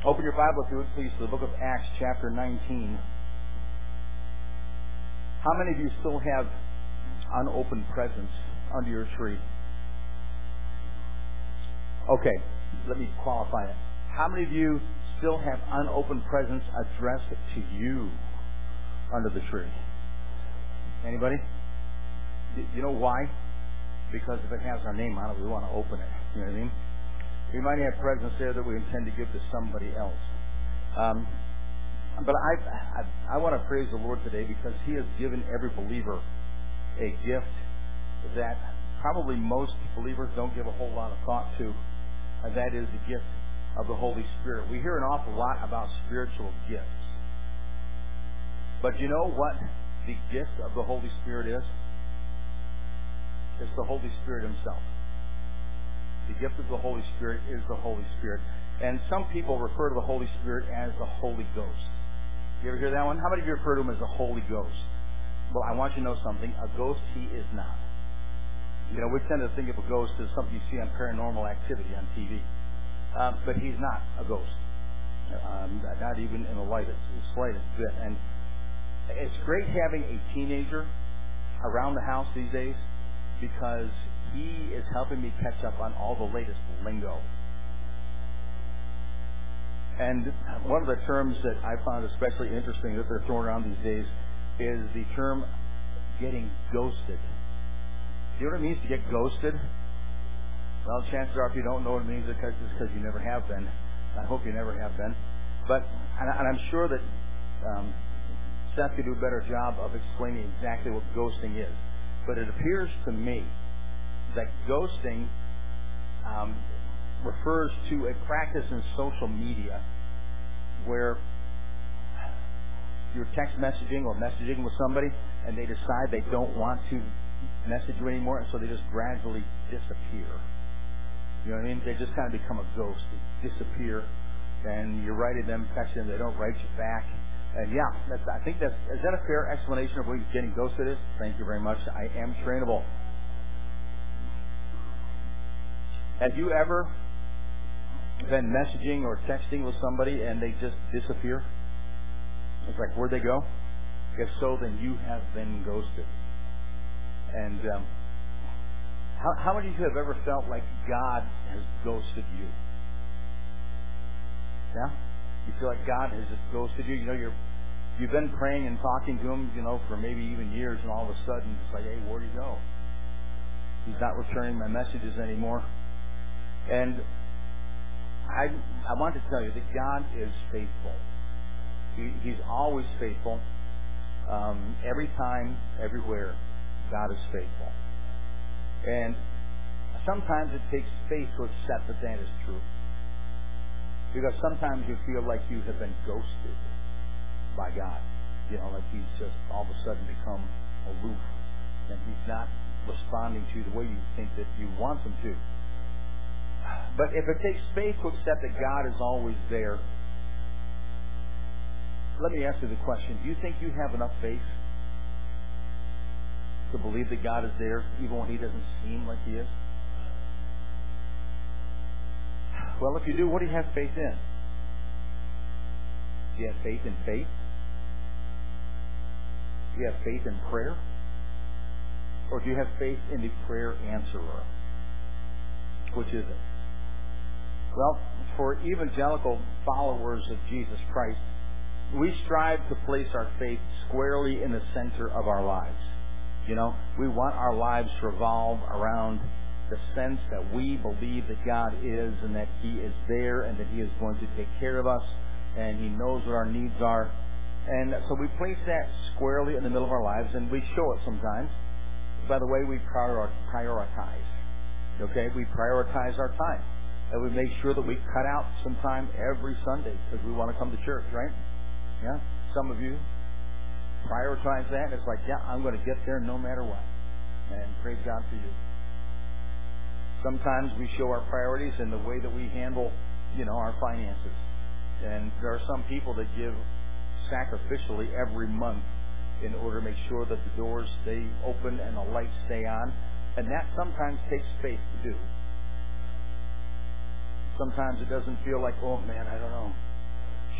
Open your Bible, if you would, please, to the book of Acts, chapter 19. How many of you still have unopened presents under your tree? Okay, let me qualify it. How many of you still have unopened presents addressed to you under the tree? Anybody? You know why? Because if it has our name on it, we want to open it. You know what I mean? We might have presents there that we intend to give to somebody else. But I want to praise the Lord today because He has given every believer a gift that probably most believers don't give a whole lot of thought to, and that is the gift of the Holy Spirit. We hear an awful lot about spiritual gifts. But you know what the gift of the Holy Spirit is? It's the Holy Spirit Himself. The gift of the Holy Spirit is the Holy Spirit. And some people refer to the Holy Spirit as the Holy Ghost. You ever hear that one? How many of you refer to Him as the Holy Ghost? Well, I want you to know something. A ghost He is not. You know, we tend to think of a ghost as something you see on Paranormal Activity on TV. But He's not a ghost. Not even in the slightest bit. And it's great having a teenager around the house these days because he is helping me catch up on all the latest lingo. And one of the terms that I found especially interesting that they're throwing around these days is the term getting ghosted. Do you know what it means to get ghosted? Well, chances are if you don't know what it means, it's because you never have been. I hope you never have been. But, and I'm sure that Seth could do a better job of explaining exactly what ghosting is. But it appears to me that ghosting refers to a practice in social media where you're text messaging or messaging with somebody and they decide they don't want to message you anymore, and so they just gradually disappear. You know what I mean? They just kind of become a ghost. They disappear, and you're writing them, texting them, they don't write you back. And yeah, is that a fair explanation of what getting ghosted is? Thank you very much. I am trainable. Have you ever been messaging or texting with somebody and they just disappear? It's like, where'd they go? If so, then you have been ghosted. And how many of you have ever felt like God has ghosted you? Yeah? You feel like God has just ghosted you. You know, you've been praying and talking to Him, you know, for maybe even years, and all of a sudden it's like, hey, where'd He go? He's not returning my messages anymore. And I want to tell you that God is faithful. He's always faithful. Every time, everywhere, God is faithful. And sometimes it takes faith to accept that that is true. Because sometimes you feel like you have been ghosted by God. You know, like He's just all of a sudden become aloof. And He's not responding to you the way you think that you want Him to. But if it takes faith to accept that God is always there, let me ask you the question. Do you think you have enough faith to believe that God is there even when He doesn't seem like He is? Well, if you do, what do you have faith in? Do you have faith in faith? Do you have faith in prayer? Or do you have faith in the prayer answerer? Which is it? Well, for evangelical followers of Jesus Christ, we strive to place our faith squarely in the center of our lives. You know, we want our lives to revolve around the sense that we believe that God is and that He is there and that He is going to take care of us and He knows what our needs are. And so we place that squarely in the middle of our lives, and we show it sometimes. By the way, we prioritize. Okay? We prioritize our time. And we make sure that we cut out some time every Sunday because we want to come to church, right? Yeah? Some of you prioritize that. It's like, yeah, I'm going to get there no matter what. And praise God for you. Sometimes we show our priorities in the way that we handle, you know, our finances. And there are some people that give sacrificially every month in order to make sure that the doors stay open and the lights stay on. And that sometimes takes faith to do. Sometimes it doesn't feel like, oh man, I don't know.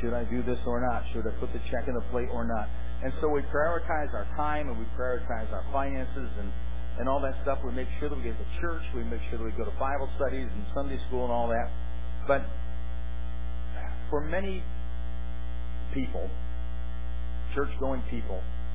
Should I do this or not? Should I put the check in the plate or not? And so we prioritize our time and we prioritize our finances and all that stuff. We make sure that we get to church. We make sure that we go to Bible studies and Sunday school and all that. But for many people, church-going people,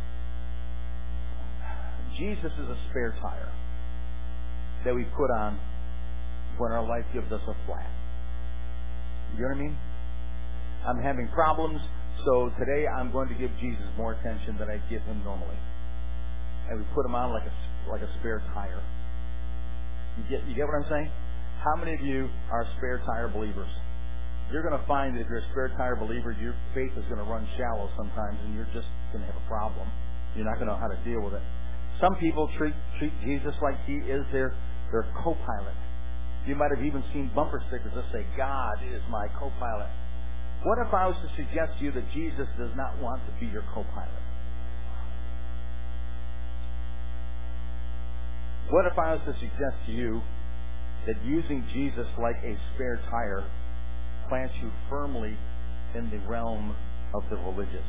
Jesus is a spare tire that we put on when our life gives us a flat. You know what I mean? I'm having problems, so today I'm going to give Jesus more attention than I give him normally. And we put him on like a spare tire. You get what I'm saying? How many of you are spare tire believers? You're going to find that if you're a spare tire believer, your faith is going to run shallow sometimes, and you're just going to have a problem. You're not going to know how to deal with it. Some people treat Jesus like he is their co-pilot. You might have even seen bumper stickers that say, "God is my co-pilot." What if I was to suggest to you that Jesus does not want to be your co-pilot? What if I was to suggest to you that using Jesus like a spare tire plants you firmly in the realm of the religious?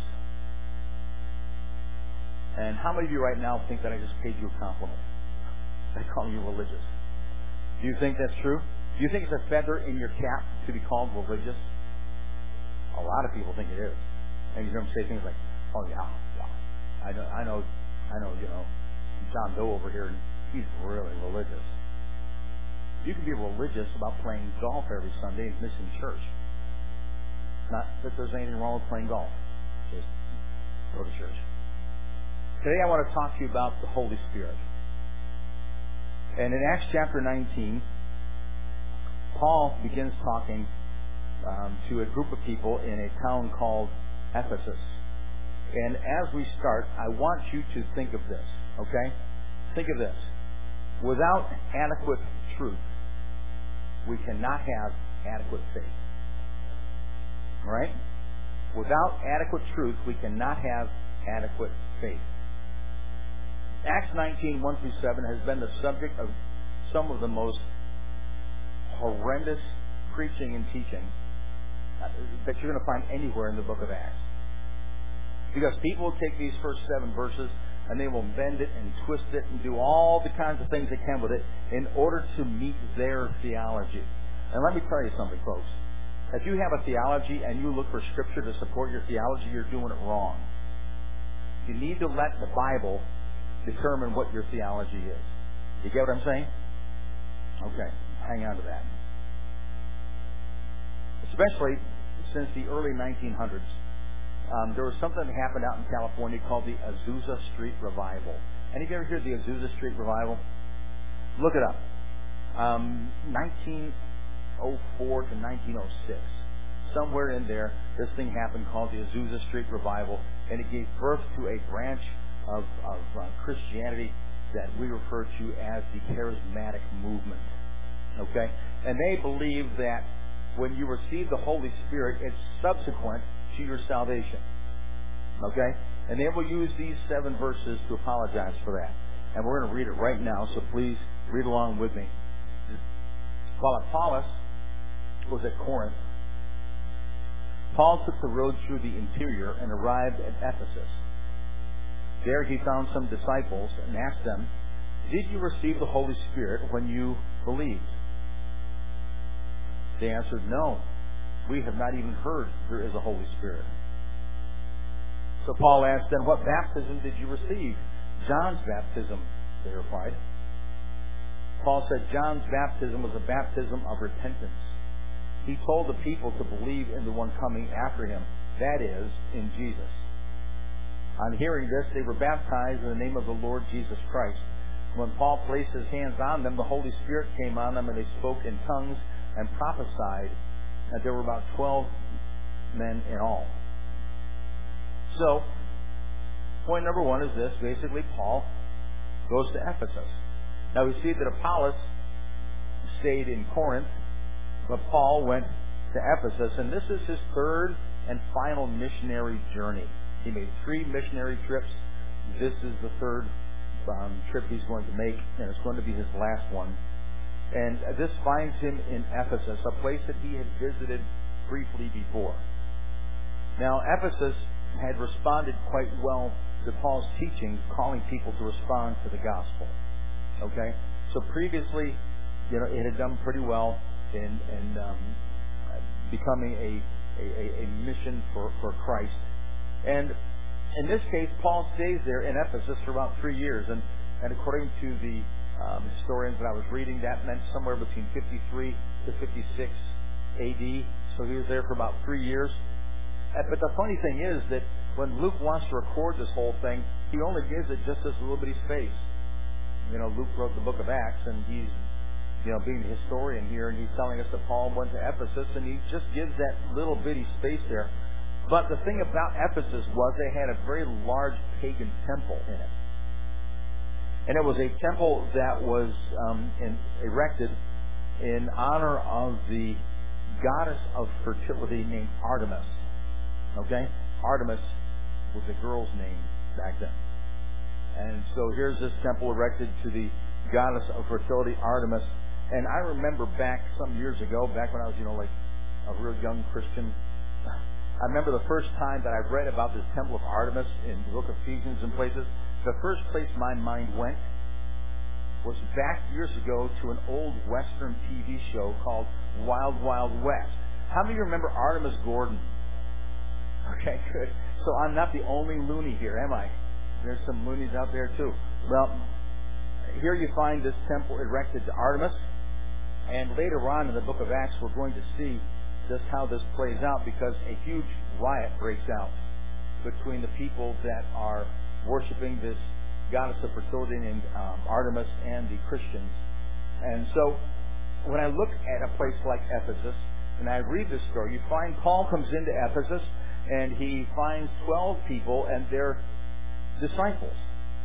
And how many of you right now think that I just paid you a compliment by calling you religious? Do you think that's true? Do you think it's a feather in your cap to be called religious? A lot of people think it is. And you hear them say things like, "Oh yeah, I know, John Doe over here, he's really religious." You can be religious about playing golf every Sunday and missing church. Not that there's anything wrong with playing golf. Just go to church. Today I want to talk to you about the Holy Spirit. And in Acts chapter 19, Paul begins talking to a group of people in a town called Ephesus. And as we start, I want you to think of this, okay? Think of this. Without adequate truth, we cannot have adequate faith. All right? Without adequate truth, we cannot have adequate faith. Acts 19, 1 through 7 has been the subject of some of the most horrendous preaching and teaching that you're going to find anywhere in the book of Acts. Because people will take these first 7 verses and they will bend it and twist it and do all the kinds of things they can with it in order to meet their theology. And let me tell you something, folks. If you have a theology and you look for Scripture to support your theology, you're doing it wrong. You need to let the Bible determine what your theology is. You get what I'm saying? Okay, hang on to that. Especially since the early 1900s, there was something that happened out in California called the Azusa Street Revival. Any of you ever heard of the Azusa Street Revival? Look it up. 1904 to 1906. Somewhere in there, this thing happened called the Azusa Street Revival, and it gave birth to a branch of Christianity that we refer to as the charismatic movement. Okay? And they believe that when you receive the Holy Spirit, it's subsequent to your salvation. Okay? And they will use these 7 verses to apologize for that. And we're going to read it right now, so please read along with me. While Apollos was at Corinth, Paul took the road through the interior and arrived at Ephesus. There he found some disciples and asked them, "Did you receive the Holy Spirit when you believed?" They answered, "No, we have not even heard there is a Holy Spirit." So Paul asked them, "What baptism did you receive?" "John's baptism," they replied. Paul said John's baptism was a baptism of repentance. He told the people to believe in the one coming after him, that is, in Jesus. On hearing this, they were baptized in the name of the Lord Jesus Christ. When Paul placed his hands on them, the Holy Spirit came on them, and they spoke in tongues and prophesied. And there were about 12 men in all. So, point number 1 is this. Basically, Paul goes to Ephesus. Now, we see that Apollos stayed in Corinth, but Paul went to Ephesus, and this is his 3rd and final missionary journey. He made 3 missionary trips. This is the 3rd trip he's going to make, and it's going to be his last one. And this finds him in Ephesus, a place that he had visited briefly before. Now, Ephesus had responded quite well to Paul's teaching, calling people to respond to the gospel. Okay? So previously, it had done pretty well in becoming a mission for Christ. And in this case, Paul stays there in Ephesus for about 3 years. And according to the historians that I was reading, that meant somewhere between 53 to 56 AD. So he was there for about 3 years. But the funny thing is that when Luke wants to record this whole thing, he only gives it just this little bitty space. Luke wrote the book of Acts, and he's being the historian here, and he's telling us that Paul went to Ephesus, and he just gives that little bitty space there. But the thing about Ephesus was they had a very large pagan temple in it. And it was a temple that was erected in honor of the goddess of fertility named Artemis. Okay? Artemis was a girl's name back then. And so here's this temple erected to the goddess of fertility, Artemis. And I remember back some years ago, back when I was, like a real young Christian, I remember the first time that I read about this temple of Artemis in the book of Ephesians and places. The first place my mind went was back years ago to an old Western TV show called Wild Wild West. How many of you remember Artemis Gordon? Okay, good. So I'm not the only loony here, am I? There's some loonies out there too. Well, here you find this temple erected to Artemis. And later on in the book of Acts, we're going to see just how this plays out, because a huge riot breaks out between the people that are worshiping this goddess of fertility named Artemis and the Christians. And so when I look at a place like Ephesus and I read this story, you find Paul comes into Ephesus and he finds 12 people and they're disciples.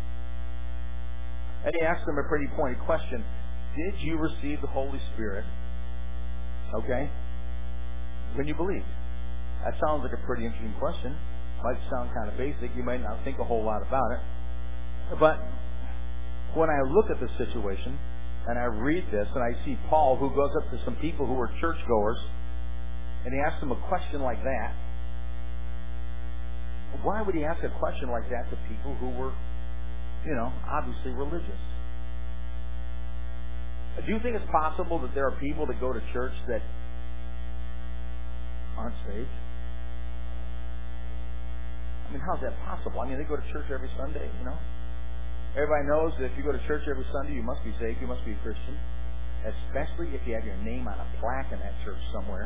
And he asks them a pretty pointed question. Did you receive the Holy Spirit? Okay? When you believed? That sounds like a pretty interesting question. Might sound kind of basic. You might not think a whole lot about it. But when I look at the situation and I read this and I see Paul, who goes up to some people who were churchgoers, and he asks them a question like that, why would he ask a question like that to people who were, obviously religious? Do you think it's possible that there are people that go to church that aren't saved? I mean, how's that possible? I mean, they go to church every Sunday, Everybody knows that if you go to church every Sunday, you must be saved, you must be a Christian. Especially if you have your name on a plaque in that church somewhere.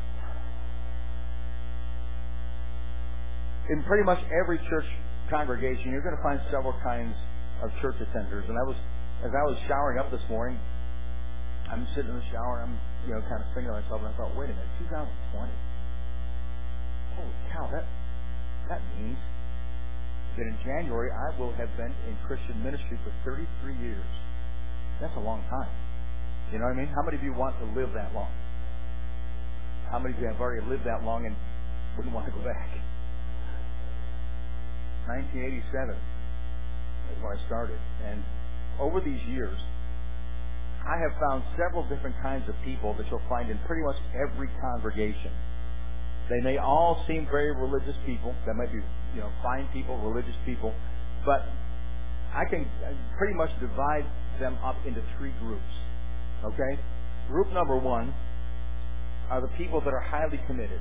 In pretty much every church congregation, you're going to find several kinds of church attenders. And as I was showering up this morning, I'm sitting in the shower, and I'm, kind of thinking to myself, and I thought, wait a minute, 2020. Holy cow, that means that in January I will have been in Christian ministry for 33 years. That's a long time. You know what I mean? How many of you want to live that long? How many of you have already lived that long and wouldn't want to go back? 1987 is when I started. And over these years, I have found several different kinds of people that you'll find in pretty much every congregation. They may all seem very religious people. They might be, fine people, religious people. But I can pretty much divide them up into 3 groups. Okay? Group number 1 are the people that are highly committed.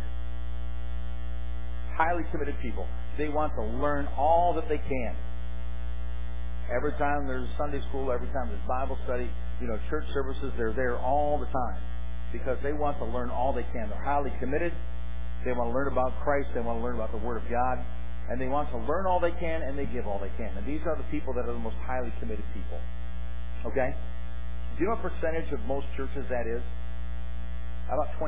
Highly committed people. They want to learn all that they can. Every time there's Sunday school, every time there's Bible study, church services, they're there all the time because they want to learn all they can. They're highly committed. They want to learn about Christ. They want to learn about the Word of God. And they want to learn all they can, and they give all they can. And these are the people that are the most highly committed people. Okay? Do you know what percentage of most churches that is? About 20%.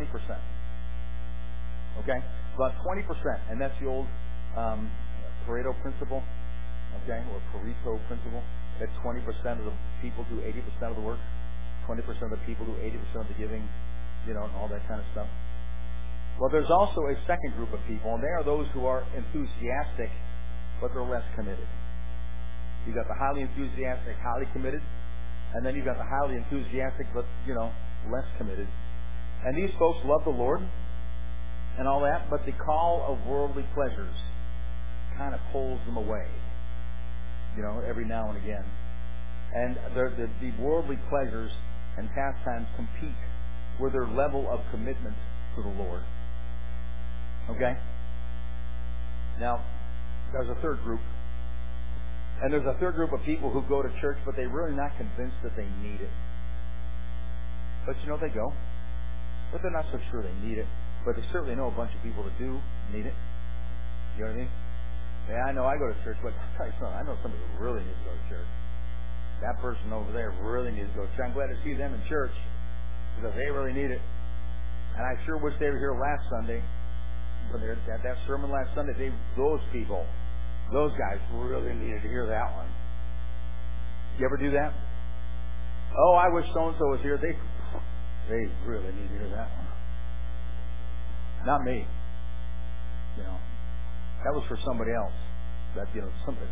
Okay? About 20%. And that's the old Pareto principle. Okay? Or Pareto principle. That 20% of the people do 80% of the work. 20% of the people do 80% of the giving. And all that kind of stuff. Well, there's also a second group of people, and they are those who are enthusiastic, but they're less committed. You've got the highly enthusiastic, highly committed, and then you've got the highly enthusiastic, but, less committed. And these folks love the Lord. and all that, but the call of worldly pleasures kind of pulls them away, every now and again. And the worldly pleasures and pastimes compete with their level of commitment to the Lord. Okay? Now, there's a third group. And there's a third group of people who go to church, but they're really not convinced that they need it. But they go. But they're not so sure they need it. But they certainly know a bunch of people that do need it. You know what I mean? Yeah, I know I go to church, but I know somebody who really needs to go to church. That person over there really needs to go to church. I'm glad to see them in church because they really need it. And I sure wish they were here last Sunday. But at that sermon last Sunday, those guys really needed to hear that one. You ever do that? Oh, I wish so-and-so was here. They really need to hear that one. Not me. That was for somebody else. That, somebody,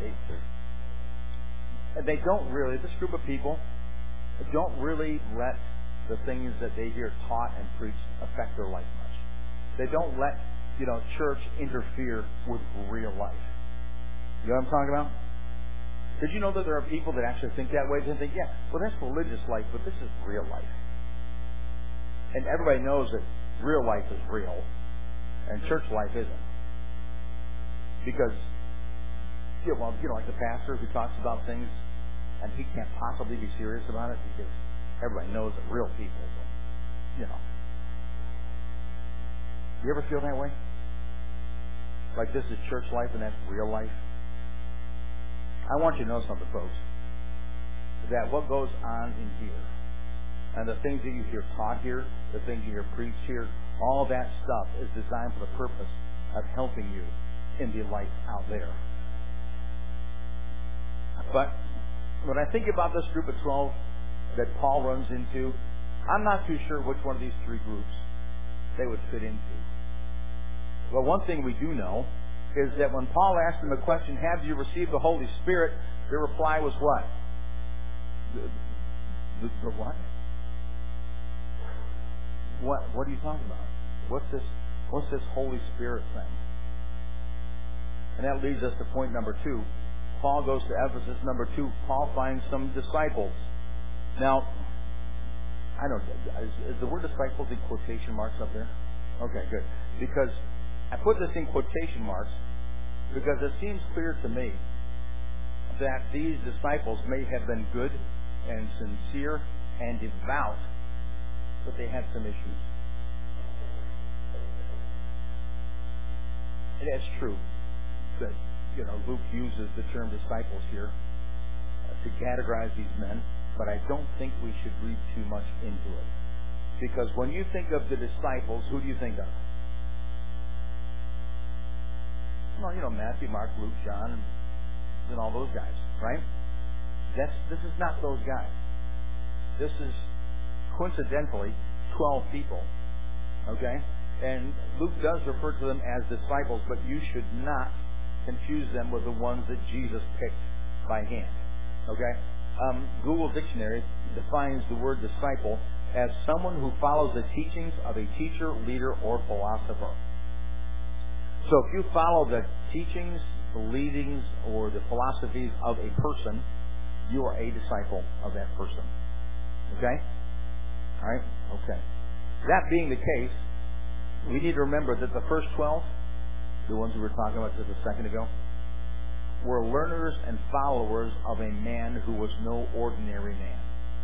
they don't really, this group of people don't really let the things that they hear taught and preached affect their life much. They don't let, church interfere with real life. You know what I'm talking about? Did you know that there are people that actually think that way? They think, that's religious life, but this is real life. And everybody knows that real life is real, and church life isn't. Because, like the pastor who talks about things, and he can't possibly be serious about it because everybody knows that real people, You ever feel that way? Like this is church life and that's real life? I want you to know something, folks. That what goes on in here, and the things that you hear taught here, the things you hear preached here, all that stuff is designed for the purpose of helping you in the life out there. But when I think about this group of 12 that Paul runs into, I'm not too sure which one of these three groups they would fit into. Well, one thing we do know is that when Paul asked them a question, have you received the Holy Spirit? Their reply was what? The what? What are you talking about? What's this Holy Spirit thing? And that leads us to point number 2. Paul goes to Ephesus. Number 2, Paul finds some disciples. Now, I don't know, is the word disciples in quotation marks up there? Okay, good. Because I put this in quotation marks because it seems clear to me that these disciples may have been good and sincere and devout, but they had some issues. It is true that Luke uses the term disciples here to categorize these men, but I don't think we should read too much into it. Because when you think of the disciples, who do you think of? Well, Matthew, Mark, Luke, John, and all those guys, right? This is not those guys. This is coincidentally 12 people, okay? And Luke does refer to them as disciples, but you should not confuse them with the ones that Jesus picked by hand, okay? Google Dictionary defines the word disciple as someone who follows the teachings of a teacher, leader, or philosopher. So if you follow the teachings, the leadings, or the philosophies of a person, you are a disciple of that person. Okay? All right? Okay. That being the case, we need to remember that the first 12, the ones we were talking about just a second ago, were learners and followers of a man who was no ordinary man.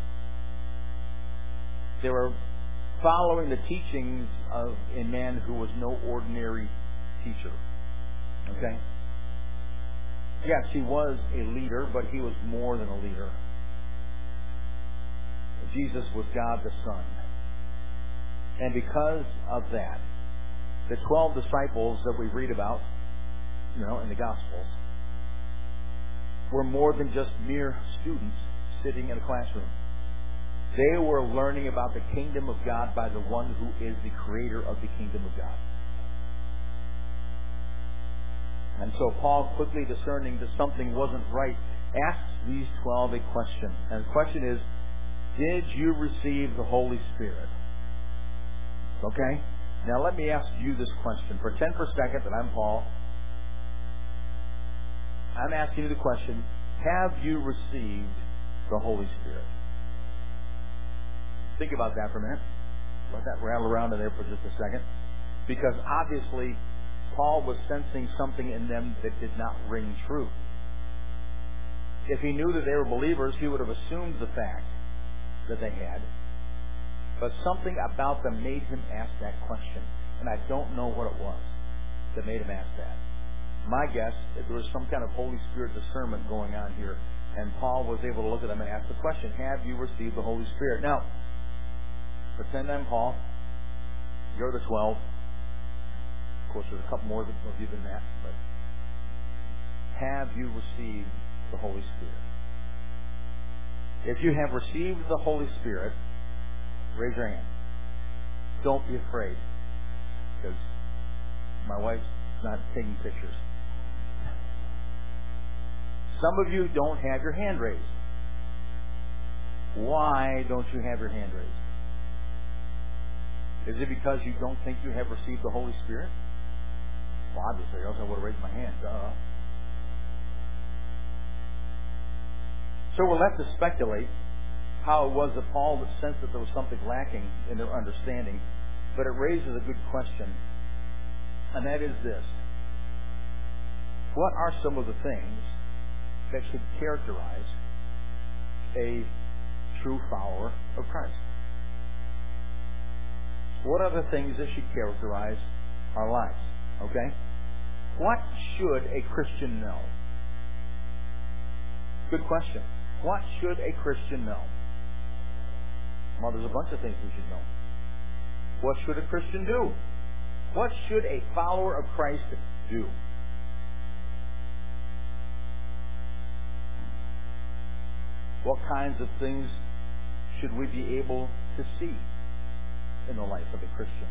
They were following the teachings of a man who was no ordinary teacher. Okay? Yes, he was a leader, but he was more than a leader. Jesus was God the Son. And because of that, the 12 disciples that we read about, in the Gospels, were more than just mere students sitting in a classroom. They were learning about the kingdom of God by the one who is the creator of the kingdom of God. And so Paul, quickly discerning that something wasn't right, asks these 12 a question. And the question is, did you receive the Holy Spirit? Okay? Now let me ask you this question. Pretend for a second that I'm Paul. I'm asking you the question, have you received the Holy Spirit? Think about that for a minute. Let that rattle around in there for just a second. Because obviously, Paul was sensing something in them that did not ring true. If he knew that they were believers, he would have assumed the fact that they had. But something about them made him ask that question. And I don't know what it was that made him ask that. My guess is there was some kind of Holy Spirit discernment going on here. And Paul was able to look at them and ask the question, have you received the Holy Spirit? Now, pretend I'm Paul. You're the 12. Of course, there's a couple more of you than that. But have you received the Holy Spirit? If you have received the Holy Spirit, raise your hand. Don't be afraid, because my wife's not taking pictures. Some of you don't have your hand raised. Why don't you have your hand raised? Is it because you don't think you have received the Holy Spirit? Well, obviously, else I would have raised my hand. So we're left to speculate how it was that Paul would sense that there was something lacking in their understanding. But it raises a good question, and that is this. What are some of the things that should characterize a true follower of Christ? What are the things that should characterize our lives? Okay? What should a Christian know? Good question. What should a Christian know? Well, there's a bunch of things we should know. What should a Christian do? What should a follower of Christ do? What kinds of things should we be able to see in the life of a Christian?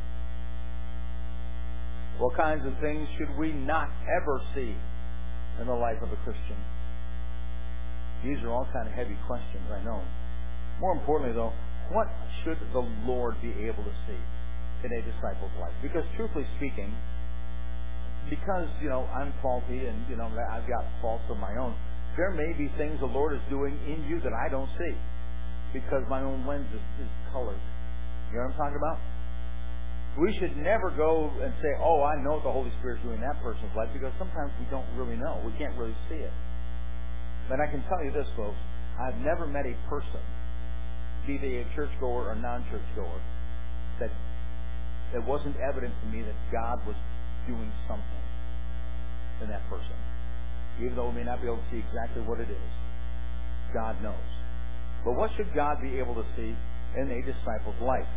What kinds of things should we not ever see in the life of a Christian? These are all kind of heavy questions, I know. More importantly, though, what should the Lord be able to see in a disciple's life? Because truthfully speaking, because, I'm faulty and, I've got faults of my own, there may be things the Lord is doing in you that I don't see because my own lens is colored. You know what I'm talking about? We should never go and say, oh, I know what the Holy Spirit is doing in that person's life, because sometimes we don't really know. We can't really see it. But I can tell you this, folks. I've never met a person, be they a churchgoer or non-churchgoer, that it wasn't evident to me that God was doing something in that person. Even though we may not be able to see exactly what it is, God knows. But what should God be able to see in a disciple's life?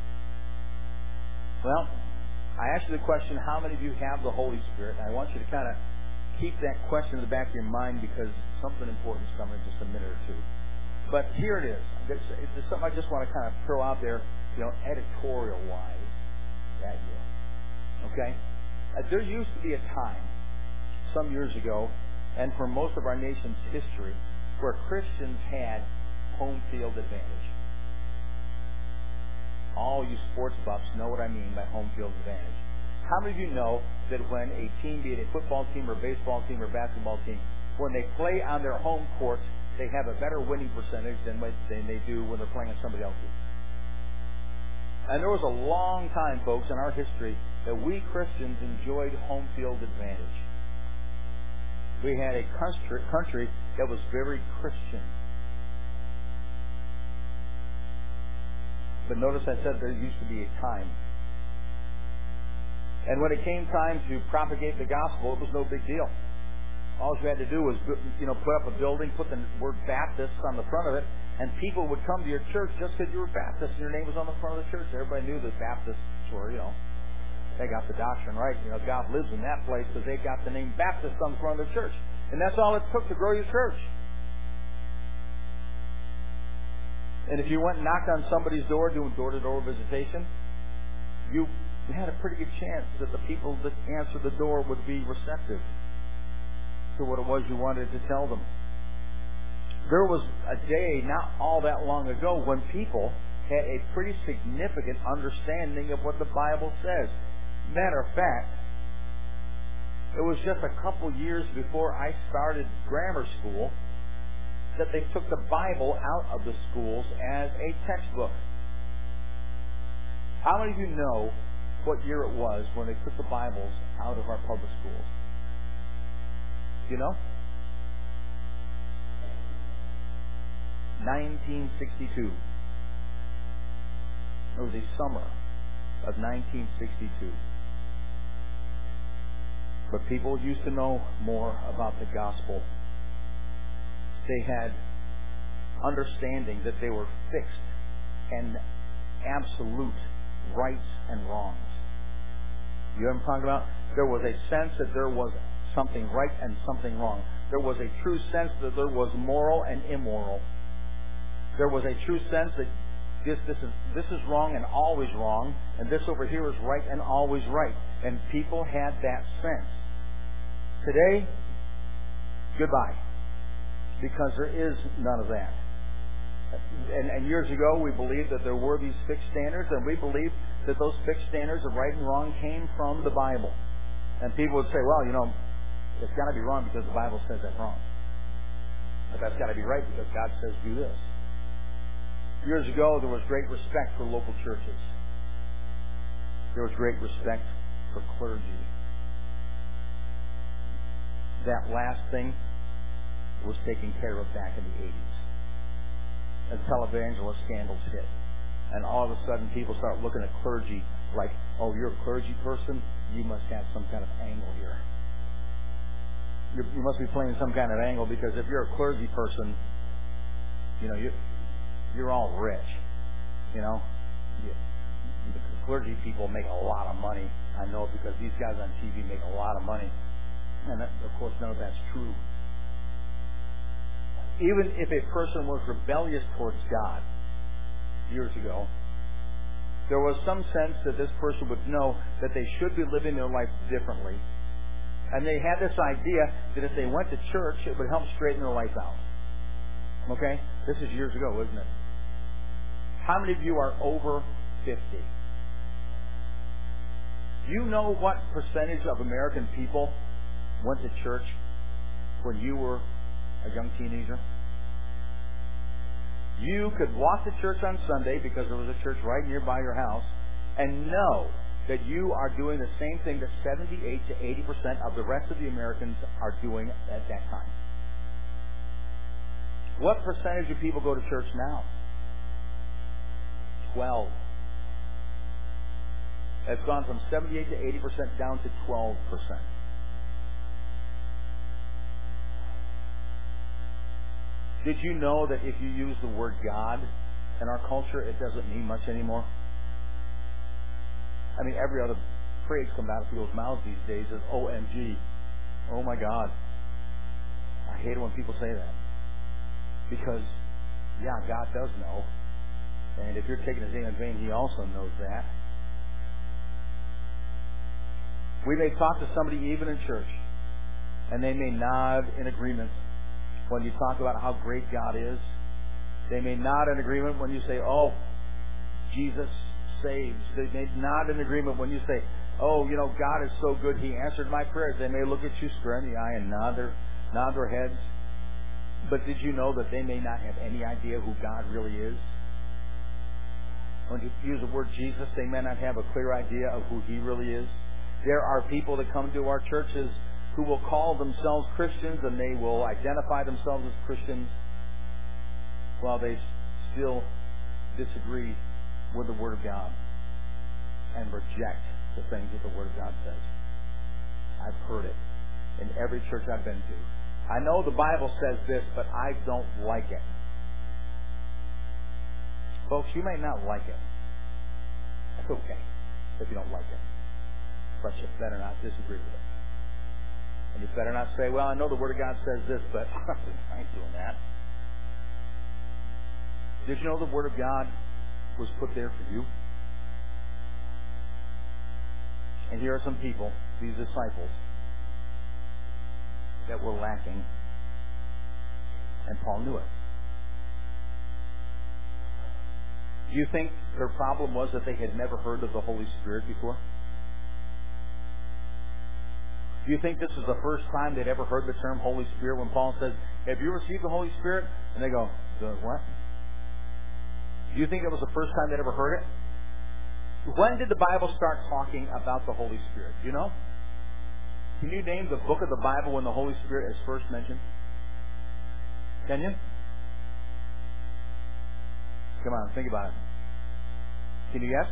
Well, I asked you the question, how many of you have the Holy Spirit? And I want you to kind of keep that question in the back of your mind, because something important is coming in just a minute or two. But here it is. It's something I just want to kind of throw out there, editorial-wise at you. Okay? There used to be a time, some years ago, and for most of our nation's history, where Christians had home field advantage. All you sports buffs know what I mean by home field advantage. How many of you know that when a team, be it a football team or a baseball team or a basketball team, when they play on their home court, they have a better winning percentage than they do when they're playing on somebody else's? And there was a long time, folks, in our history that we Christians enjoyed home field advantage. We had a country that was very Christian. But notice I said there used to be a time. And when it came time to propagate the gospel, it was no big deal. All you had to do was, put up a building, put the word Baptist on the front of it, and people would come to your church just because you were Baptist and your name was on the front of the church. Everybody knew that Baptists were, they got the doctrine right. God lives in that place because they got the name Baptist on the front of the church. And that's all it took to grow your church. And if you went and knocked on somebody's door doing door-to-door visitation, you had a pretty good chance that the people that answered the door would be receptive to what it was you wanted to tell them. There was a day not all that long ago when people had a pretty significant understanding of what the Bible says. Matter of fact, it was just a couple years before I started grammar school that they took the Bible out of the schools as a textbook. How many of you know what year it was when they took the Bibles out of our public schools? Do you know? 1962. It was a summer of 1962. But people used to know more about the gospel. They had understanding that they were fixed and absolute rights and wrongs. You know what I'm talking about? There was a sense that there was something right and something wrong. There was a true sense that there was moral and immoral. There was a true sense that this is wrong and always wrong, and this over here is right and always right. And people had that sense. Today, goodbye, because there is none of that. And years ago, we believed that there were these fixed standards, and we believed that those fixed standards of right and wrong came from the Bible. And people would say, well, you know, it's got to be wrong because the Bible says that's wrong. But that's got to be right because God says do this. Years ago, there was great respect for local churches. There was great respect for clergy. That last thing was taken care of back in the 80s. As televangelist scandals hit. And all of a sudden, people start looking at clergy like, oh, you're a clergy person? You must have some kind of angle here. You must be playing some kind of angle, because if you're a clergy person, you know, you're all rich. You know, the clergy people make a lot of money. I know it because these guys on TV make a lot of money, and that, of course, none of that's true. Even if a person was rebellious towards God years ago, there was some sense that this person would know that they should be living their life differently, and they had this idea that if they went to church, it would help straighten their life out. Okay? This is years ago, isn't it? How many of you are over 50? Do you know what percentage of American people went to church when you were a young teenager? You could walk to church on Sunday because there was a church right nearby your house and know that you are doing the same thing that 78 to 80% of the rest of the Americans are doing at that time. What percentage of people go to church now? 12. It's gone from 78 to 80% down to 12%. Did you know that if you use the word God in our culture, it doesn't mean much anymore? I mean, every other phrase comes out of people's mouths these days is OMG. Oh my God. I hate it when people say that. Because, yeah, God does know. And if you're taking his name in vain, he also knows that. We may talk to somebody even in church, and they may nod in agreement when you talk about how great God is. They may nod in agreement when you say, oh, Jesus saves. They may nod in agreement when you say, oh, you know, God is so good, he answered my prayers. They may look at you square in the eye and nod their heads. But did you know that they may not have any idea who God really is? When you use the word Jesus, they may not have a clear idea of who he really is. There are people that come to our churches who will call themselves Christians, and they will identify themselves as Christians while they still disagree with the Word of God and reject the things that the Word of God says. I've heard it in every church I've been to. I know the Bible says this, but I don't like it. Folks, you may not like it. That's okay if you don't like it. But you better not disagree with it. And you better not say, well, I know the Word of God says this, but I ain't doing that. Did you know the Word of God was put there for you? And here are some people, these disciples, that were lacking, and Paul knew it. Do you think their problem was that they had never heard of the Holy Spirit before? Do you think this is the first time they'd ever heard the term Holy Spirit when Paul says, have you received the Holy Spirit? And they go, the what? Do you think it was the first time they'd ever heard it? When did the Bible start talking about the Holy Spirit? Do you know? Can you name the book of the Bible when the Holy Spirit is first mentioned? Can you? Come on, think about it. Can you guess?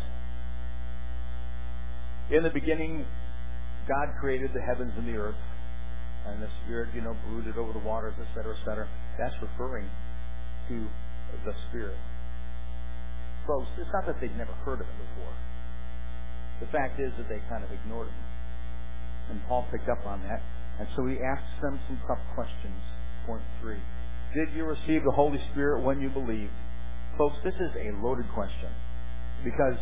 In the beginning, God created the heavens and the earth, and the Spirit, brooded over the waters, etc., etc. That's referring to the Spirit. Folks, it's not that they'd never heard of Him before. The fact is that they kind of ignored Him. And Paul picked up on that, and so he asks them some tough questions. Point 3. Did you receive the Holy Spirit when you believed? Folks, this is a loaded question, because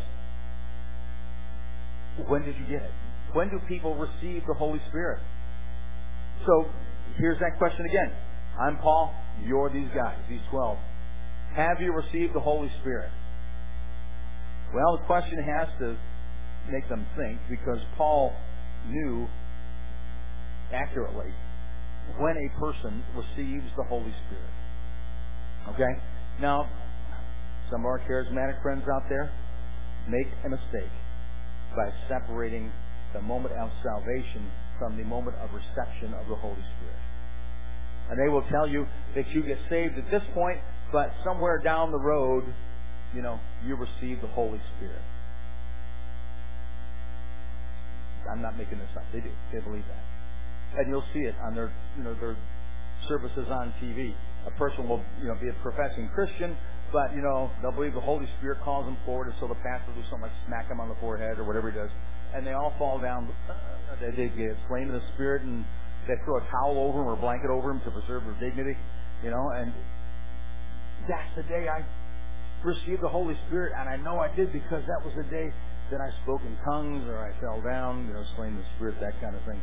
when did you get it? When do people receive the Holy Spirit? So, here's that question again. I'm Paul, you're these guys, these 12. Have you received the Holy Spirit? Well, the question has to make them think, because Paul knew accurately when a person receives the Holy Spirit. Okay? Now, some of our charismatic friends out there make a mistake by separating the moment of salvation from the moment of reception of the Holy Spirit. And they will tell you that you get saved at this point, but somewhere down the road, you receive the Holy Spirit. I'm not making this up. They do. They believe that. And you'll see it on their services on TV. A person will, be a professing Christian, but, they'll believe the Holy Spirit calls them forward, and so the pastor will do something like smack them on the forehead or whatever he does. And they all fall down. They get slain in the Spirit, and they throw a towel over them or a blanket over them to preserve their dignity, and that's the day I received the Holy Spirit, and I know I did because that was the day that I spoke in tongues or I fell down, slain in the Spirit, that kind of thing.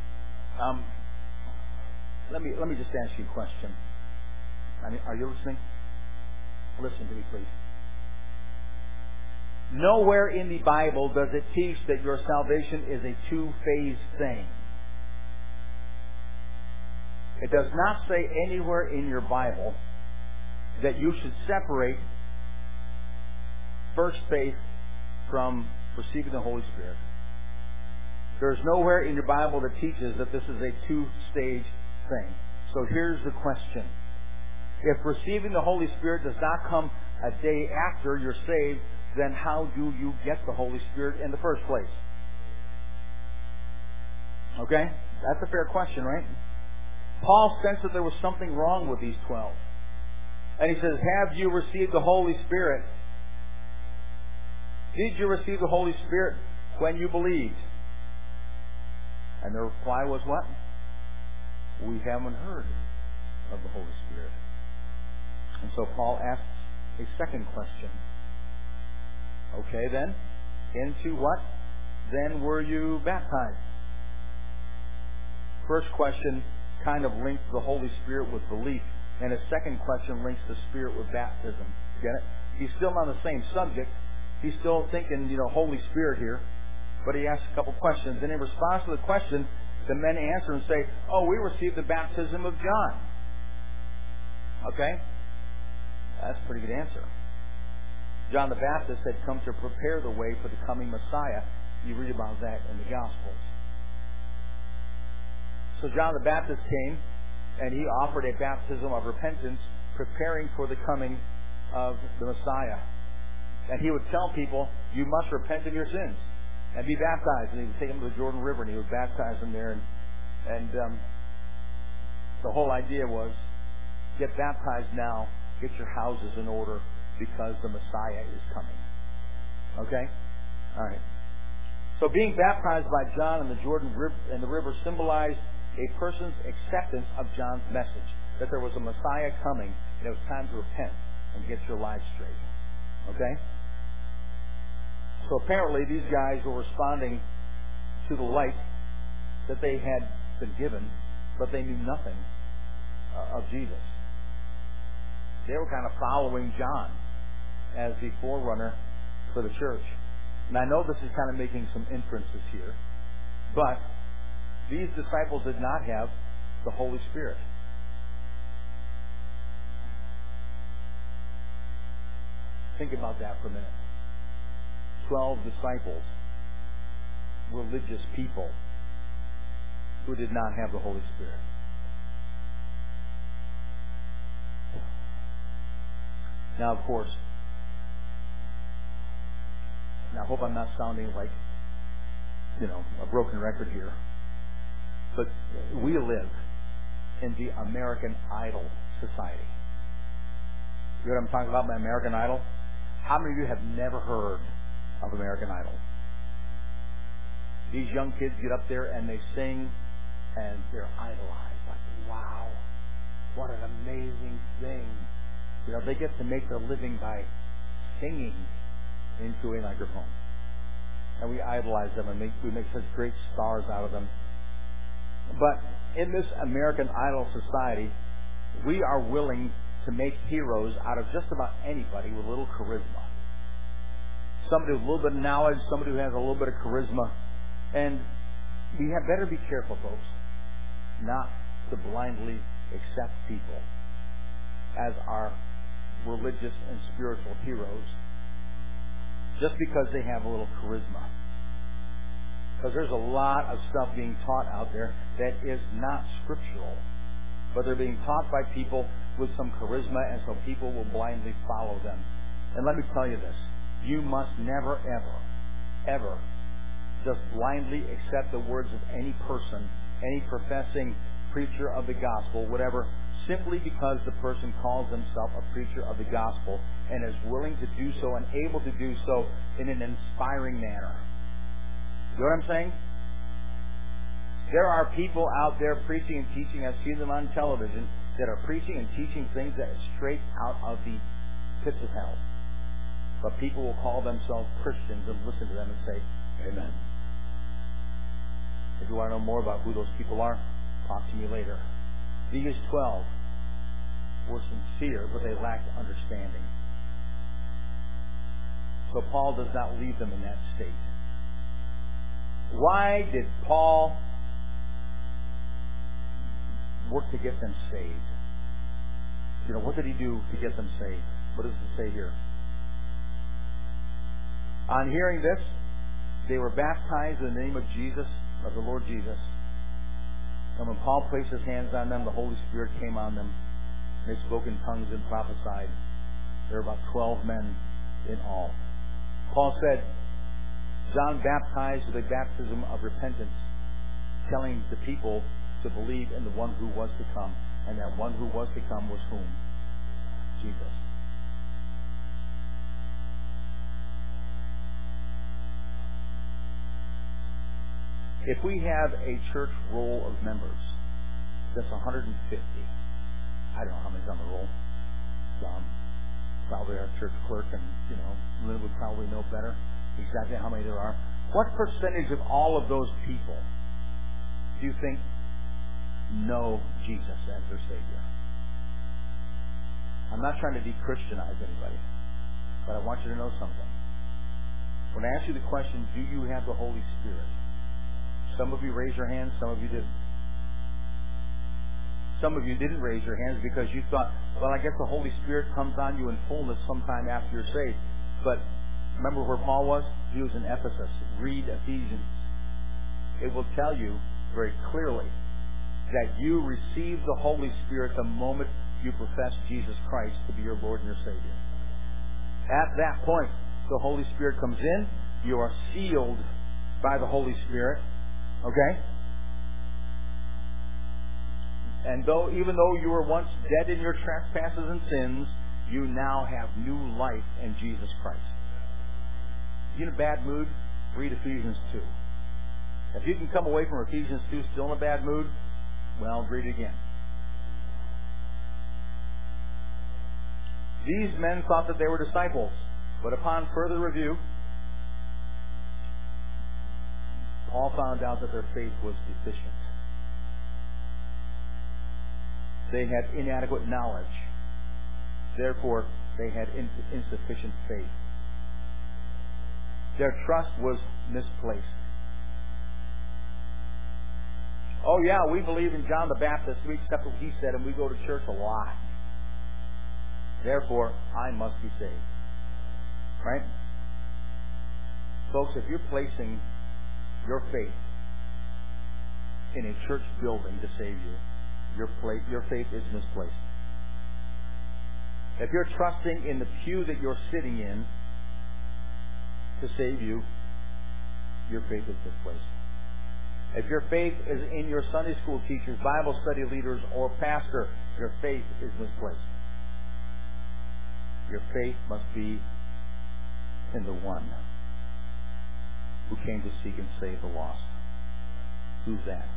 Let me just ask you a question. Are you listening? Listen to me, please. Nowhere in the Bible does it teach that your salvation is a two-phase thing. It does not say anywhere in your Bible that you should separate first faith from receiving the Holy Spirit. There's nowhere in your Bible that teaches that this is a two-stage thing. So here's the question. If receiving the Holy Spirit does not come a day after you're saved, then how do you get the Holy Spirit in the first place? Okay? That's a fair question, right? Paul sensed that there was something wrong with these 12. And he says, have you received the Holy Spirit? Did you receive the Holy Spirit when you believed? And their reply was what? We haven't heard of the Holy Spirit. And so Paul asks a second question. Okay, then, into what? Then were you baptized? First question kind of links the Holy Spirit with belief, and his second question links the Spirit with baptism. Get it? He's still on the same subject. He's still thinking, Holy Spirit here, but he asks a couple questions, and in response to the question, the men answer and say, oh, we received the baptism of John. Okay? That's a pretty good answer. John the Baptist had come to prepare the way for the coming Messiah. You read about that in the Gospels. So John the Baptist came, and he offered a baptism of repentance, preparing for the coming of the Messiah. And he would tell people, you must repent of your sins and be baptized. And he would take them to the Jordan River, and he would baptize them there. And the whole idea was, get baptized now, get your houses in order, because the Messiah is coming. Okay? All right. So being baptized by John in the Jordan River symbolized a person's acceptance of John's message, that there was a Messiah coming, and it was time to repent and get your lives straight. Okay? So apparently these guys were responding to the light that they had been given, but they knew nothing of Jesus. They were kind of following John. as the forerunner for the church. And I know this is kind of making some inferences here, but these disciples did not have the Holy Spirit. Think about that for a minute. 12 disciples, religious people, who did not have the Holy Spirit. Now, of course, I hope I'm not sounding like, a broken record here, but we live in the American Idol society. You know what I'm talking about by American Idol? How many of you have never heard of American Idol? These young kids get up there and they sing and they're idolized. Like, wow, what an amazing thing. They get to make their living by singing into a microphone. And we idolize them and we make such great stars out of them. But in this American Idol society, we are willing to make heroes out of just about anybody with a little charisma. Somebody with a little bit of knowledge, somebody who has a little bit of charisma. And we had better be careful, folks, not to blindly accept people as our religious and spiritual heroes just because they have a little charisma. Because there's a lot of stuff being taught out there that is not scriptural, but they're being taught by people with some charisma, and so people will blindly follow them. And let me tell you this, you must never, ever just blindly accept the words of any person, any professing preacher of the gospel, whatever, simply because the person calls himself a preacher of the gospel and is willing to do so and able to do so in an inspiring manner. You know what I'm saying? There are people out there preaching and teaching, I've seen them on television, that are preaching and teaching things that are straight out of the pits of hell. But people will call themselves Christians and listen to them and say, amen. If you want to know more about who those people are, talk to me later. These 12 were sincere, but they lacked understanding. So Paul does not leave them in that state. Why did Paul work to get them saved? What did he do to get them saved? What does it say here? On hearing this, they were baptized in the name of Jesus, of the Lord Jesus. And when Paul placed his hands on them, the Holy Spirit came on them. They spoke in tongues and prophesied. There were about 12 men in all. Paul said, John baptized with a baptism of repentance, telling the people to believe in the one who was to come. And that one who was to come was whom? Jesus. If we have a church roll of members, that's 150. I don't know how many's on the roll. Probably our church clerk and, Lynn would probably know better exactly how many there are. What percentage of all of those people do you think know Jesus as their Savior? I'm not trying to de-Christianize anybody, but I want you to know something. When I ask you the question, do you have the Holy Spirit? Some of you raised your hands, some of you didn't. Some of you didn't raise your hands because you thought, well, I guess the Holy Spirit comes on you in fullness sometime after you're saved. But remember where Paul was? He was in Ephesus. Read Ephesians. It will tell you very clearly that you receive the Holy Spirit the moment you profess Jesus Christ to be your Lord and your Savior. At that point, the Holy Spirit comes in. You are sealed by the Holy Spirit. Okay? And even though you were once dead in your trespasses and sins, you now have new life in Jesus Christ. If you're in a bad mood, read Ephesians 2. If you can come away from Ephesians 2 still in a bad mood, well, read it again. These men thought that they were disciples, but upon further review, Paul found out that their faith was deficient. They had inadequate knowledge. Therefore, They had insufficient faith. Their trust was misplaced. Oh yeah, we believe in John the Baptist. We accept what he said, and we go to church a lot. Therefore, I must be saved. Right? Folks, if you're placing your faith in a church building to save you, your faith is misplaced. If you're trusting in the pew that you're sitting in to save you, your faith is misplaced. If your faith is in your Sunday school teachers, Bible study leaders, or pastor, your faith is misplaced. Your faith must be in the one who came to seek and save the lost. Who's that?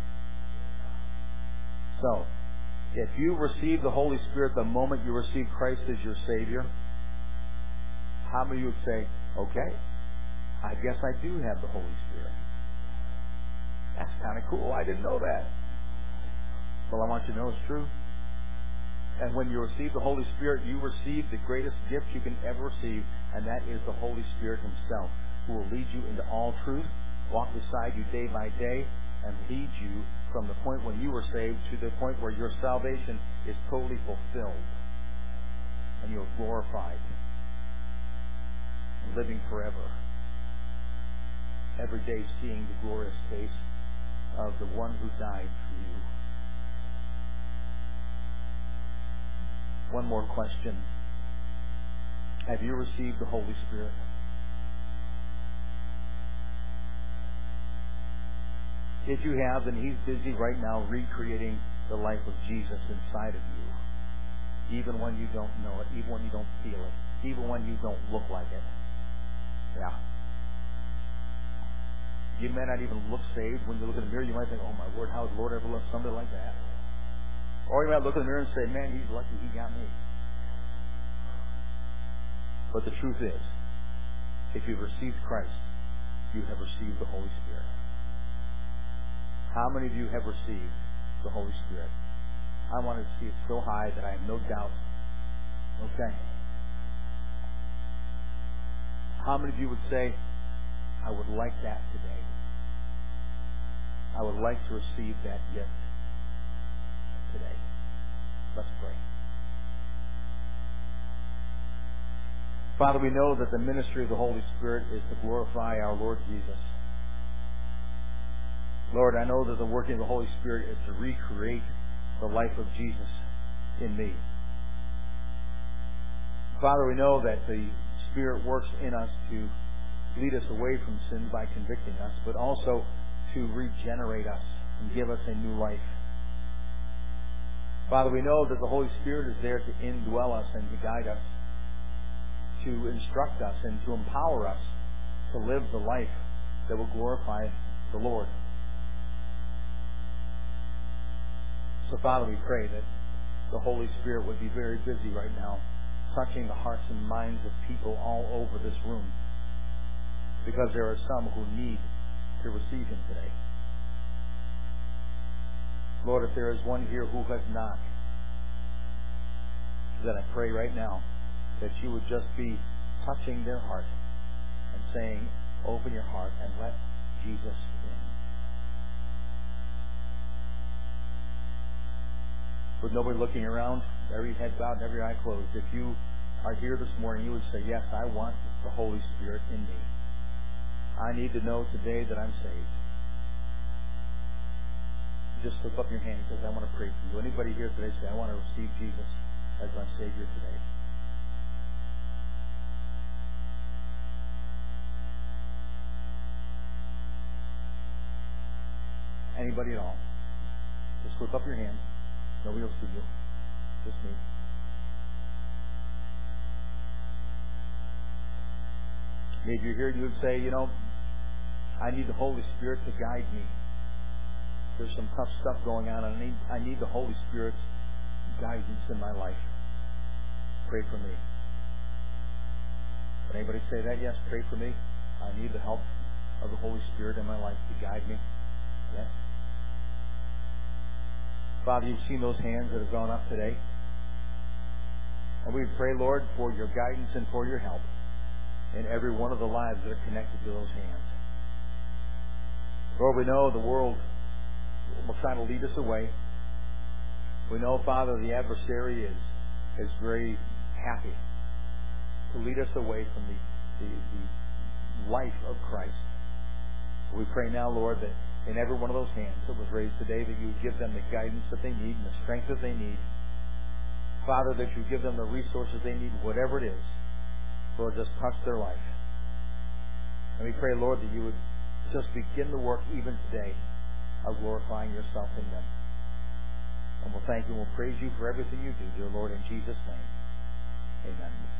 So, if you receive the Holy Spirit the moment you receive Christ as your Savior, how many of you would say, okay, I guess I do have the Holy Spirit? That's kind of cool. I didn't know that. Well, I want you to know it's true. And when you receive the Holy Spirit, you receive the greatest gift you can ever receive, and that is the Holy Spirit Himself, who will lead you into all truth, walk beside you day by day, and lead you from the point when you were saved to the point where your salvation is totally fulfilled and you're glorified and living forever, every day seeing the glorious face of the one who died for you. One more question. Have you received the Holy Spirit? If you have, then He's busy right now recreating the life of Jesus inside of you. Even when you don't know it, even when you don't feel it, even when you don't look like it. Yeah. You may not even look saved. When you look in the mirror, you might think, oh my word, how has the Lord ever loved somebody like that? Or you might look in the mirror and say, man, He's lucky He got me. But the truth is, if you've received Christ, you have received the Holy Spirit. How many of you have received the Holy Spirit? I want to see it so high that I have no doubt. Okay. How many of you would say, I would like that today? I would like to receive that gift today. Let's pray. Father, we know that the ministry of the Holy Spirit is to glorify our Lord Jesus. Lord, I know that the working of the Holy Spirit is to recreate the life of Jesus in me. Father, we know that the Spirit works in us to lead us away from sin by convicting us, but also to regenerate us and give us a new life. Father, we know that the Holy Spirit is there to indwell us and to guide us, to instruct us and to empower us to live the life that will glorify the Lord. So, Father, we pray that the Holy Spirit would be very busy right now, touching the hearts and minds of people all over this room, because there are some who need to receive Him today. Lord, if there is one here who has not, then I pray right now that You would just be touching their heart and saying, open your heart and let Jesus in. With nobody looking around, every head bowed and every eye closed, if you are here this morning, you would say, yes, I want the Holy Spirit in me. I need to know today that I'm saved. Just slip up your hand because I want to pray for you. Anybody here today say, I want to receive Jesus as my Savior today? Anybody at all? Just slip up your hand. Nobody will see you. Just me. Maybe you're here and you would say, I need the Holy Spirit to guide me. There's some tough stuff going on, and I need the Holy Spirit's guidance in my life. Pray for me. Would anybody say that? Yes, pray for me. I need the help of the Holy Spirit in my life to guide me. Yes. Father, You've seen those hands that have gone up today. And we pray, Lord, for your guidance and for your help in every one of the lives that are connected to those hands. Lord, we know the world will try to lead us away. We know, Father, the adversary is very happy to lead us away from the life of Christ. We pray now, Lord, that in every one of those hands that was raised today, that you would give them the guidance that they need and the strength that they need. Father, that you give them the resources they need, whatever it is. Lord, just touch their life. And we pray, Lord, that you would just begin the work even today of glorifying yourself in them. And we'll thank you and we'll praise you for everything you do, dear Lord, in Jesus' name. Amen.